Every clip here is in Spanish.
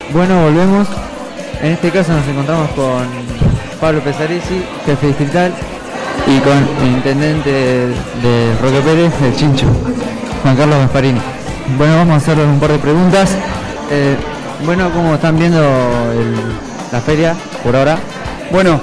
Bueno, volvemos. En este caso nos encontramos con Pablo Pesaresi, jefe distrital, y con el intendente de Roque Pérez, el Chinchu, Juan Carlos Gasparini. Bueno, vamos a hacerles un par de preguntas. Bueno, ¿cómo están viendo la feria por ahora? Bueno,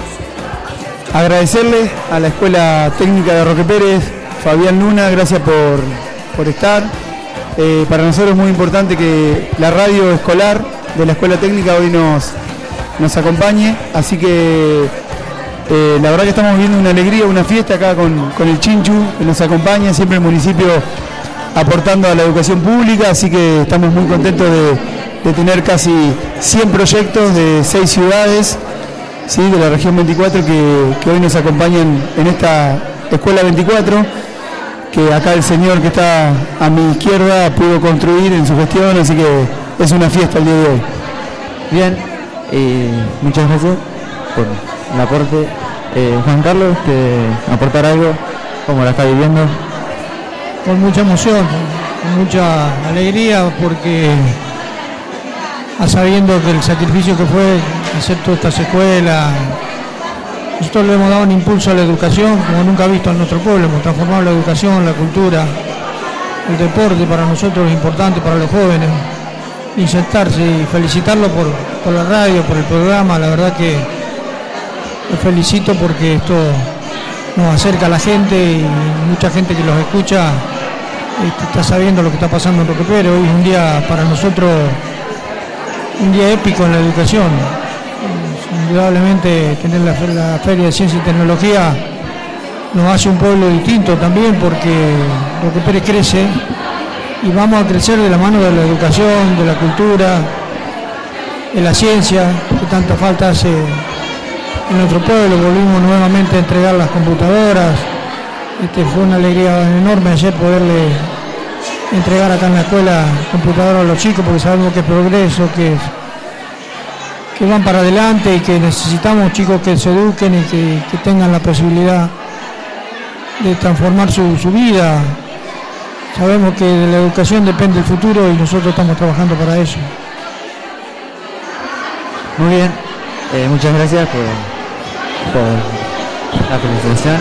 agradecerle a la Escuela Técnica de Roque Pérez, Fabián Luna, gracias por estar. Para nosotros es muy importante que la radio escolar de la Escuela Técnica hoy nos acompañe, así que la verdad que estamos viviendo una alegría, una fiesta acá con el Chinchu, que nos acompaña, siempre el municipio aportando a la educación pública, así que estamos muy contentos de tener casi 100 proyectos de 6 ciudades, ¿sí?, de la región 24 que hoy nos acompañan en esta Escuela 24, que acá el señor que está a mi izquierda pudo construir en su gestión, así que es una fiesta el día de hoy. Bien, muchas gracias por el aporte. Juan Carlos, ¿que aportar algo? ¿Cómo la está viviendo? Con mucha emoción, con mucha alegría, porque sabiendo que el sacrificio que fue hacer todas estas escuelas, nosotros le hemos dado un impulso a la educación como nunca visto en nuestro pueblo. Hemos transformado la educación, la cultura, el deporte. Para nosotros es importante, para los jóvenes, insertarse, y felicitarlo por la radio, por el programa. La verdad que los felicito porque esto nos acerca a la gente, y mucha gente que los escucha está sabiendo lo que está pasando en Roque Pérez. Hoy es un día para nosotros, un día épico en la educación. Indudablemente tener la Feria de Ciencia y Tecnología nos hace un pueblo distinto también, porque Roque Pérez crece y vamos a crecer de la mano de la educación, de la cultura, de la ciencia, que tanta falta hace en nuestro pueblo. Volvimos nuevamente a entregar las computadoras. Fue una alegría enorme ayer poderle entregar acá en la escuela computadoras a los chicos, porque sabemos que es progreso, que van para adelante, y que necesitamos chicos que se eduquen y que tengan la posibilidad de transformar su vida. Sabemos que de la educación depende el futuro y nosotros estamos trabajando para eso. Muy bien, muchas gracias por la felicitación.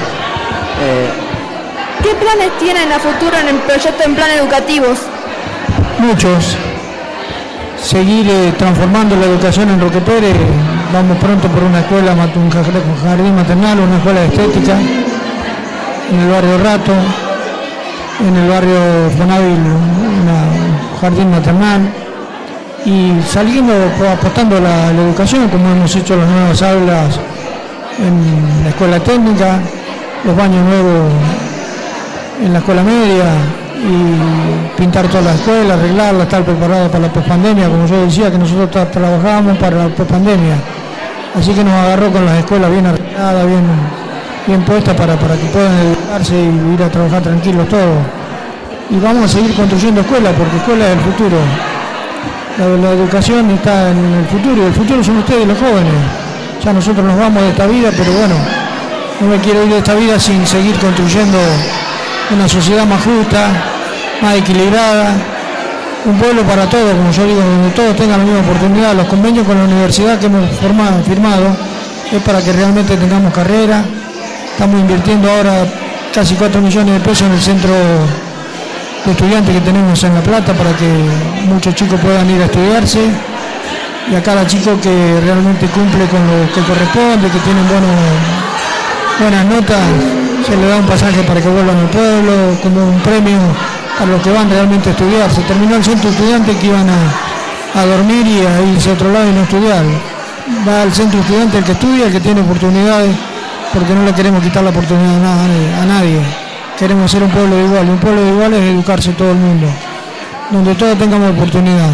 ¿Qué planes tienen a futuro en el proyecto en plan educativos? Muchos. Seguir transformando la educación en Roque Pérez. Vamos pronto por una escuela, un jardín maternal, una escuela de estética en el barrio Rato, en el barrio Fonávil un jardín maternal, y saliendo apostando a la educación, como hemos hecho las nuevas aulas en la escuela técnica, los baños nuevos en la escuela media, y pintar toda la escuela, arreglarla, estar preparada para la pospandemia, como yo decía, que nosotros trabajábamos para la pospandemia. Así que nos agarró con las escuelas bien arregladas, bien puestas para que puedan educarse y ir a trabajar tranquilos todos. Y vamos a seguir construyendo escuelas, porque escuela es el futuro. La educación está en el futuro, y el futuro son ustedes, los jóvenes. Ya nosotros nos vamos de esta vida, pero bueno, no me quiero ir de esta vida sin seguir construyendo una sociedad más justa, más equilibrada, un pueblo para todos, como yo digo, donde todos tengan la misma oportunidad. Los convenios con la universidad que hemos firmado es para que realmente tengamos carrera. Estamos invirtiendo ahora casi 4 millones de pesos en el centro de estudiantes que tenemos en La Plata, para que muchos chicos puedan ir a estudiarse, y a cada chico que realmente cumple con lo que corresponde, que tienen buenas notas, se le da un pasaje para que vuelvan al pueblo, como un premio a los que van realmente a estudiar. Se terminó el centro estudiante, que iban a dormir y a irse a otro lado y no estudiar. Va al centro estudiante el que estudia, el que tiene oportunidades, porque no le queremos quitar la oportunidad a nadie. Queremos ser un pueblo de igual, y un pueblo de igual es educarse todo el mundo, donde todos tengamos oportunidad.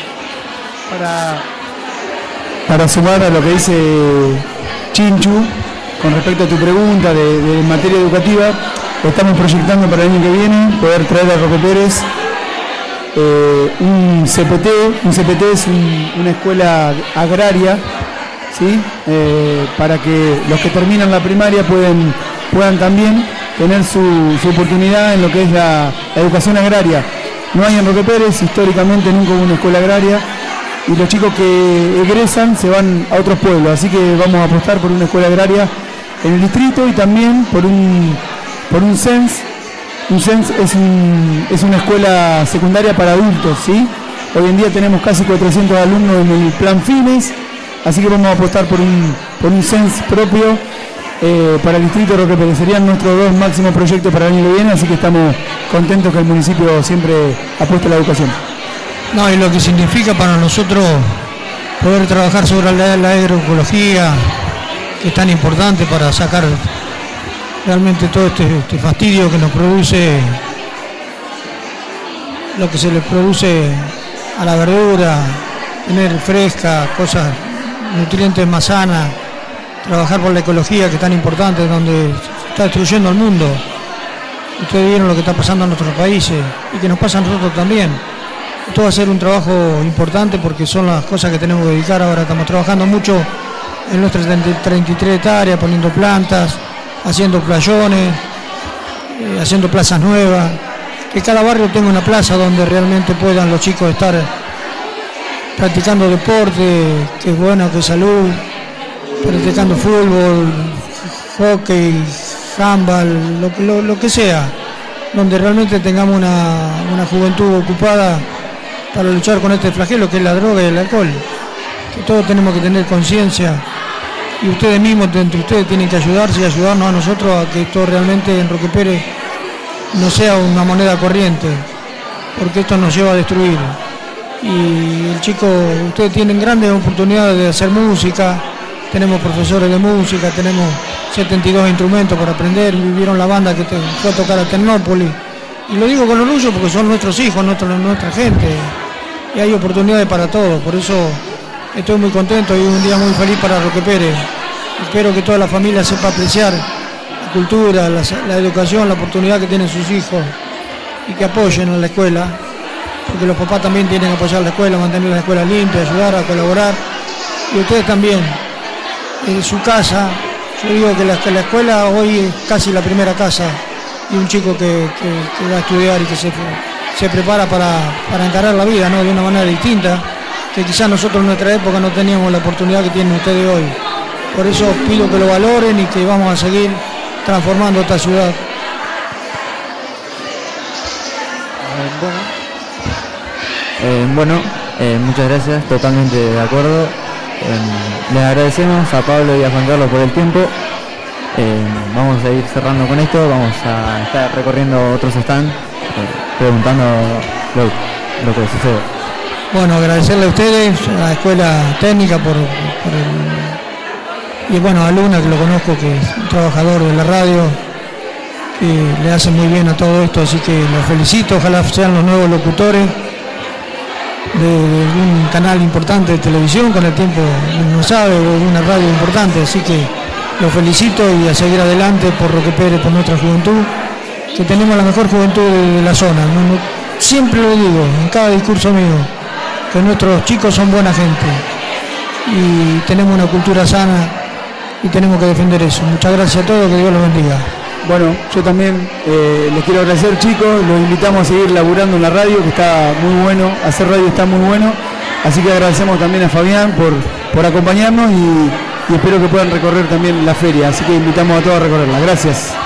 Para sumar a lo que dice Chinchu, con respecto a tu pregunta de materia educativa, estamos proyectando para el año que viene poder traer a Roque Pérez un CPT. Un CPT es una escuela agraria, ¿sí? Para que los que terminan la primaria puedan también tener su oportunidad en lo que es la educación agraria. No hay en Roque Pérez, históricamente nunca hubo una escuela agraria, y los chicos que egresan se van a otros pueblos, así que vamos a apostar por una escuela agraria en el distrito y también por un CENS. Un CENS es una escuela secundaria para adultos, ¿sí? Hoy en día tenemos casi 400 alumnos en el plan Fines, así que vamos a apostar por un CENS propio para el distrito de Roque Pérez. Serían nuestros 2 máximos proyectos para el año que viene, así que estamos contentos que el municipio siempre apueste a la educación. No, y lo que significa para nosotros poder trabajar sobre la agroecología, que es tan importante para sacar realmente todo este fastidio que nos produce, lo que se le produce a la verdura, tener fresca, cosas, nutrientes más sanas, trabajar por la ecología, que es tan importante, donde se está destruyendo el mundo. Ustedes vieron lo que está pasando en nuestros países y que nos pasa a nosotros también. Esto va a ser un trabajo importante porque son las cosas que tenemos que dedicar. Ahora estamos trabajando mucho en nuestras 33 hectáreas, poniendo plantas, haciendo playones, haciendo plazas nuevas, que cada barrio tenga una plaza donde realmente puedan los chicos estar practicando deporte, que es bueno, que es salud, practicando fútbol, hockey, handball, lo que sea, donde realmente tengamos una juventud ocupada para luchar con este flagelo que es la droga y el alcohol, que todos tenemos que tener conciencia. Y ustedes mismos, entre ustedes, tienen que ayudarse y ayudarnos a nosotros a que esto realmente en Roque Pérez no sea una moneda corriente, porque esto nos lleva a destruir. Y el chico, ustedes tienen grandes oportunidades de hacer música, tenemos profesores de música, tenemos 72 instrumentos para aprender, vivieron la banda que fue a tocar a Tecnópolis. Y lo digo con orgullo porque son nuestros hijos, nuestra gente, y hay oportunidades para todos, por eso estoy muy contento y un día muy feliz para Roque Pérez. Espero que toda la familia sepa apreciar la cultura, la educación, la oportunidad que tienen sus hijos y que apoyen a la escuela, porque los papás también tienen que apoyar la escuela, mantener la escuela limpia, ayudar a colaborar. Y ustedes también, en su casa, yo digo que la escuela hoy es casi la primera casa de un chico que va a estudiar y que se prepara para encarar la vida, ¿no?, de una manera distinta, que quizás nosotros en nuestra época no teníamos la oportunidad que tienen ustedes hoy. Por eso pido que lo valoren y que vamos a seguir transformando esta ciudad. Muchas gracias, totalmente de acuerdo. Les agradecemos a Pablo y a Juan Carlos por el tiempo. Vamos a ir cerrando con esto, vamos a estar recorriendo otros stands, preguntando lo que sucede. Bueno, agradecerle a ustedes, a la escuela técnica y bueno, a Luna, que lo conozco, que es un trabajador de la radio, que le hace muy bien a todo esto, así que los felicito, ojalá sean los nuevos locutores de un canal importante de televisión, con el tiempo no sabe, o de una radio importante, así que los felicito y a seguir adelante por Roque Pérez, por nuestra juventud, que tenemos la mejor juventud de la zona. Siempre lo digo, en cada discurso mío, que nuestros chicos son buena gente y tenemos una cultura sana y tenemos que defender eso. Muchas gracias a todos, que Dios los bendiga. Bueno, yo también les quiero agradecer, chicos, los invitamos a seguir laburando en la radio, que está muy bueno, hacer radio está muy bueno, así que agradecemos también a Fabián por acompañarnos y espero que puedan recorrer también la feria, así que invitamos a todos a recorrerla. Gracias.